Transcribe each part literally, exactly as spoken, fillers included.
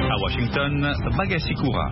À Washington, Bagasikura.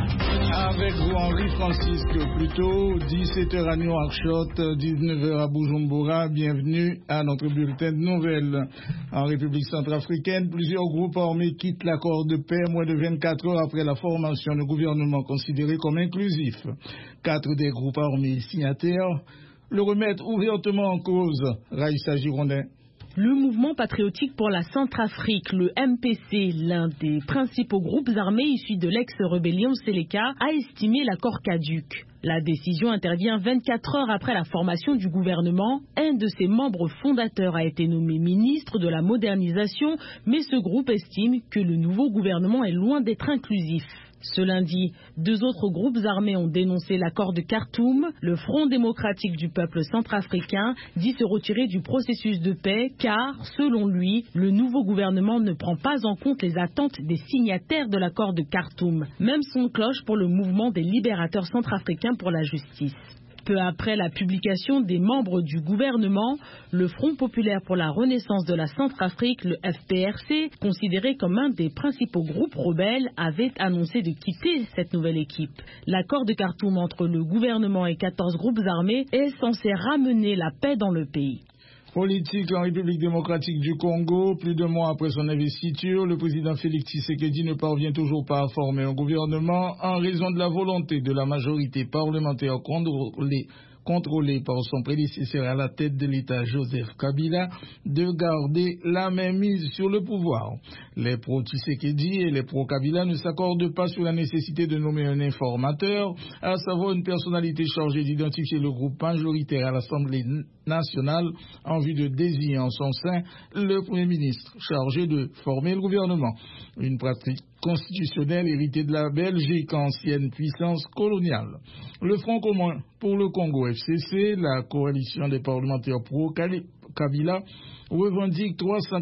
Avec vous, Henri Francisque, plutôt, dix-sept heures à Nouakchott, dix-neuf heures à Bujumbura. Bienvenue à notre bulletin de nouvelles. En République centrafricaine, plusieurs groupes armés quittent l'accord de paix moins de vingt-quatre heures après la formation d'un gouvernement considéré comme inclusif. Quatre des groupes armés signataires le remettent ouvertement en cause. Raïssa Girondin. Le mouvement patriotique pour la Centrafrique, le M P C, l'un des principaux groupes armés issus de l'ex-rébellion Séléka, a estimé l'accord caduc. La décision intervient vingt-quatre heures après la formation du gouvernement. Un de ses membres fondateurs a été nommé ministre de la modernisation, mais ce groupe estime que le nouveau gouvernement est loin d'être inclusif. Ce lundi, deux autres groupes armés ont dénoncé l'accord de Khartoum. Le Front démocratique du peuple centrafricain dit se retirer du processus de paix car, selon lui, le nouveau gouvernement ne prend pas en compte les attentes des signataires de l'accord de Khartoum. Même son cloche pour le mouvement des libérateurs centrafricains pour la justice. Peu après la publication des membres du gouvernement, le Front populaire pour la renaissance de la Centrafrique, le F P R C, considéré comme un des principaux groupes rebelles, avait annoncé de quitter cette nouvelle équipe. L'accord de Khartoum entre le gouvernement et quatorze groupes armés est censé ramener la paix dans le pays. Politique en République démocratique du Congo, plus de mois après son investiture, le président Félix Tshisekedi ne parvient toujours pas à former un gouvernement en raison de la volonté de la majorité parlementaire contrôlée contrôlé par son prédécesseur à la tête de l'État, Joseph Kabila, de garder la mainmise sur le pouvoir. Les pro-Tshisekedi et les pro-Kabila ne s'accordent pas sur la nécessité de nommer un informateur, à savoir une personnalité chargée d'identifier le groupe majoritaire à l'Assemblée nationale en vue de désigner en son sein le Premier ministre chargé de former le gouvernement. Une pratique constitutionnelle héritée de la Belgique, ancienne puissance coloniale. Le Front commun pour le Congo F C C, la coalition des parlementaires pro-Kabila, revendique trois cent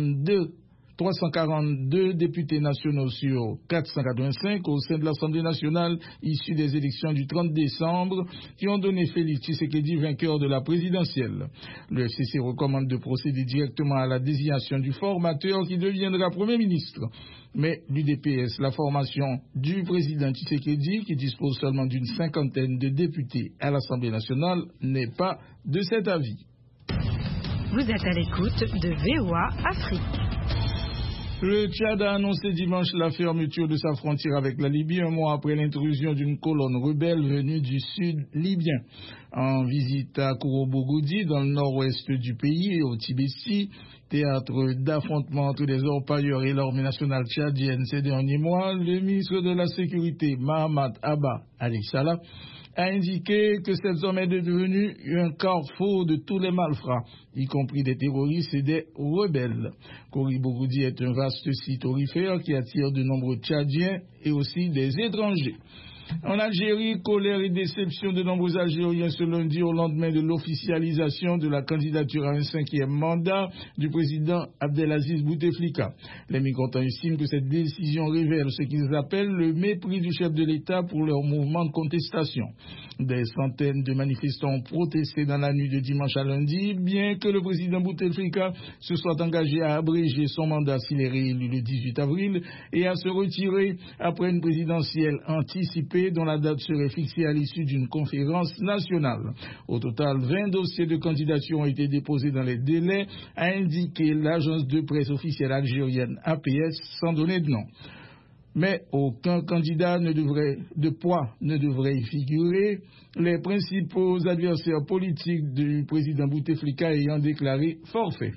quarante-deux députés nationaux sur quatre cent quatre-vingt-cinq au sein de l'Assemblée nationale issus des élections du trente décembre qui ont donné Félix Tshisekedi vainqueur de la présidentielle. Le F C C recommande de procéder directement à la désignation du formateur qui deviendra Premier ministre. Mais l'U D P S, la formation du président Tshisekedi, qui dispose seulement d'une cinquantaine de députés à l'Assemblée nationale, n'est pas de cet avis. Vous êtes à l'écoute de V O A Afrique. Le Tchad a annoncé dimanche la fermeture de sa frontière avec la Libye un mois après l'intrusion d'une colonne rebelle venue du sud libyen. En visite à Kouroubogoudi, dans le nord-ouest du pays, et au Tibesti, théâtre d'affrontements entre les orpailleurs et l'armée nationale tchadienne ces derniers mois, le ministre de la Sécurité, Mahamat Abba Ali Salah, a indiqué que cette zone est devenue un carrefour de tous les malfrats, y compris des terroristes et des rebelles. Kouroubogoudi est un vaste site aurifère qui attire de nombreux Tchadiens et aussi des étrangers. En Algérie, colère et déception de nombreux Algériens ce lundi au lendemain de l'officialisation de la candidature à un cinquième mandat du président Abdelaziz Bouteflika. Les mécontents estiment que cette décision révèle ce qu'ils appellent le mépris du chef de l'État pour leur mouvement de contestation. Des centaines de manifestants ont protesté dans la nuit de dimanche à lundi, bien que le président Bouteflika se soit engagé à abréger son mandat s'il est réélu le dix-huit avril et à se retirer après une présidentielle anticipée dont la date serait fixée à l'issue d'une conférence nationale. Au total, vingt dossiers de candidature ont été déposés dans les délais, a indiqué l'agence de presse officielle algérienne A P S sans donner de nom. Mais aucun candidat ne devrait, de poids ne devrait y figurer, les principaux adversaires politiques du président Bouteflika ayant déclaré forfait.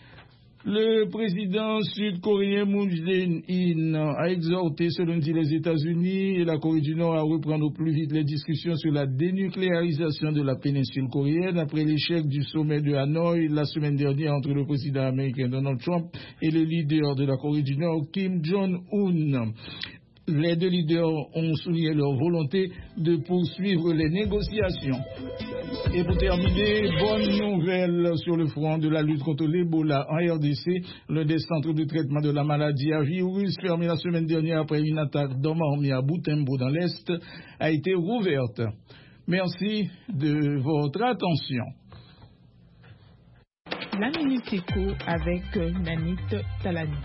Le président sud-coréen Moon Jae-in a exhorté ce lundi les États-Unis et la Corée du Nord à reprendre au plus vite les discussions sur la dénucléarisation de la péninsule coréenne après l'échec du sommet de Hanoï la semaine dernière entre le président américain Donald Trump et le leader de la Corée du Nord Kim Jong-un. Les deux leaders ont souligné leur volonté de poursuivre les négociations. Et pour terminer, bonne nouvelle sur le front de la lutte contre l'Ebola en R D C. L'un des centres de traitement de la maladie à virus, fermé la semaine dernière après une attaque d'hommes armés à Butembo dans l'Est, a été rouverte. Merci de votre attention. La Minute Éco avec Nanit Talani.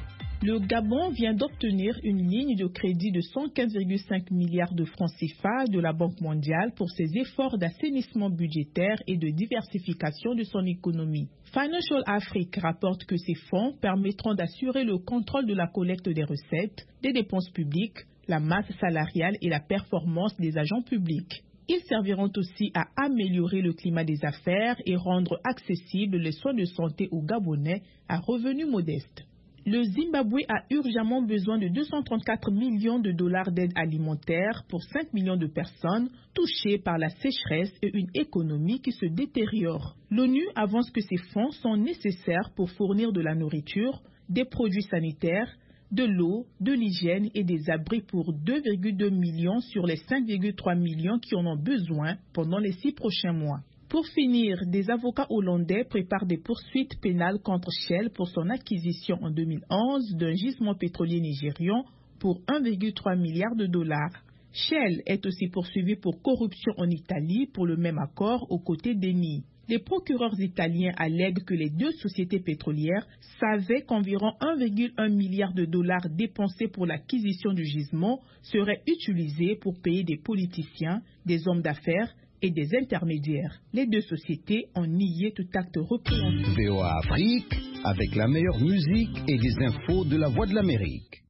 Le Gabon vient d'obtenir une ligne de crédit de cent quinze virgule cinq milliards de francs C F A de la Banque mondiale pour ses efforts d'assainissement budgétaire et de diversification de son économie. Financial Afrique rapporte que ces fonds permettront d'assurer le contrôle de la collecte des recettes, des dépenses publiques, la masse salariale et la performance des agents publics. Ils serviront aussi à améliorer le climat des affaires et rendre accessibles les soins de santé aux Gabonais à revenus modestes. Le Zimbabwe a urgemment besoin de deux cent trente-quatre millions de dollars d'aide alimentaire pour cinq millions de personnes touchées par la sécheresse et une économie qui se détériore. L'ONU avance que ces fonds sont nécessaires pour fournir de la nourriture, des produits sanitaires, de l'eau, de l'hygiène et des abris pour deux virgule deux millions sur les cinq virgule trois millions qui en ont besoin pendant les six prochains mois. Pour finir, des avocats hollandais préparent des poursuites pénales contre Shell pour son acquisition en deux mille onze d'un gisement pétrolier nigérian pour un virgule trois milliard de dollars. Shell est aussi poursuivi pour corruption en Italie pour le même accord aux côtés d'Eni. Les procureurs italiens allèguent que les deux sociétés pétrolières savaient qu'environ un virgule un milliard de dollars dépensés pour l'acquisition du gisement seraient utilisés pour payer des politiciens, des hommes d'affaires et des intermédiaires. Les deux sociétés ont nié tout acte répréhensible. V O A Afrique, avec la meilleure musique et les infos de la Voix de l'Amérique.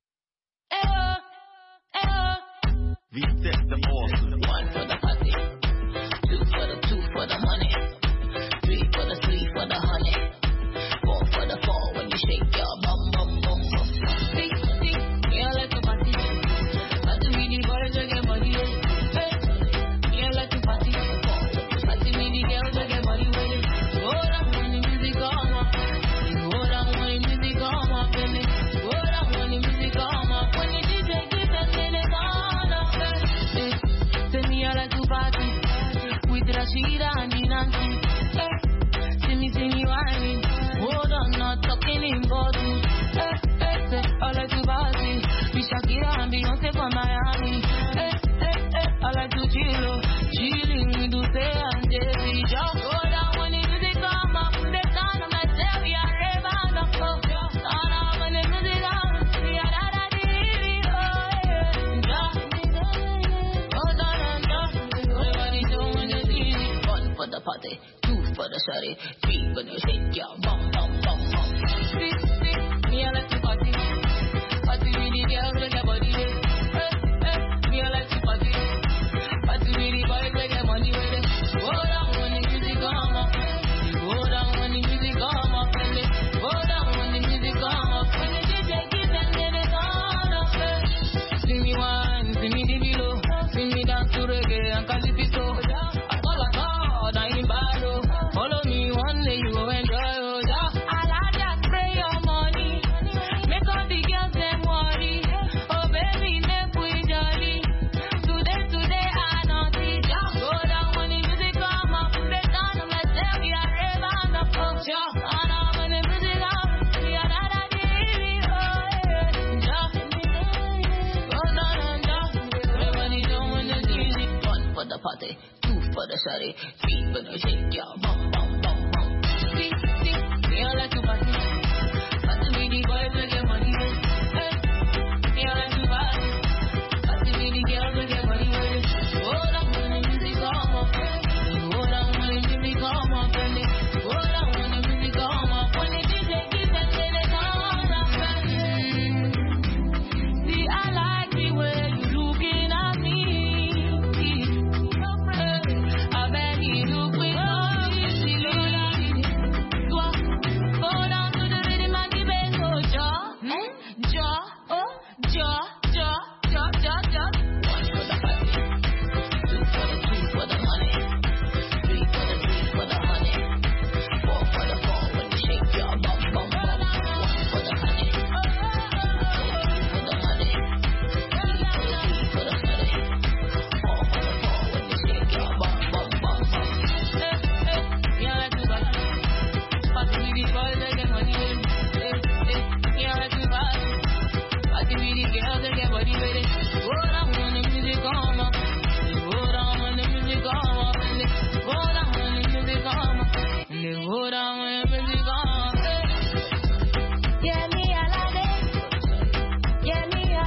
Vitesse de force. One for the party, two for the two for the money, three for the three for the honey, four for the four when you shake your bum bum bum bum. See, see, yeah, like a party. I do really boys to get money. Hey, yeah, like a party. I do really girls to get money with it. Go down when the music come up. Go down when the music come up, baby. Go down when the music come up. When the D J gives us in the corner. Send me all like to party with Rashida and the Nancy. Hey, see me, see me whining. Hold on, not talking in bottles. Hey, hey, say all like to party with Shakira and Beyonce from Miami. Hey, hey, hey, all like to chill, chilling with Dulce and Jay-Z. Just go down when the music come up. They sound of myself, we are raving up. Turn on when the music come. We are da da di di oh yeah. For the party, two for the shawty, three when you shake your bum bum bum bum. See, see, me I like to party, party with the girls with their body. Hey, hey, me I like to party, party with the boys with their money with it. Go down when the music come up, go down when the music come up, baby. Go down when the music come up. When the D J gives them, then it's on up. See me wine, see me the below, see me dance to reggae and calipso. Follow me one day, you go enjoy, oh yeah. I like that spray your money, make all the girls them worry. Oh baby, make we jolly. Today, today I naughty. Just go down when the music come up. They down on myself, we are raving up. Just go down when the music up. We are da da di di oh yeah. Just go down and just everybody down when the music. One for the party, two for the shawty, three for the shake your bum. See, see, me I like to party. Party with the boys with their money. Hey, me I like to party. Party with the girls with their money. Go down when the music come up. Go down when the music come up, baby. Go down when the music come up. When the D J gives us the sound up, baby. See, I like the way you looking at me. I bet you look with Jaw, oh, jaw.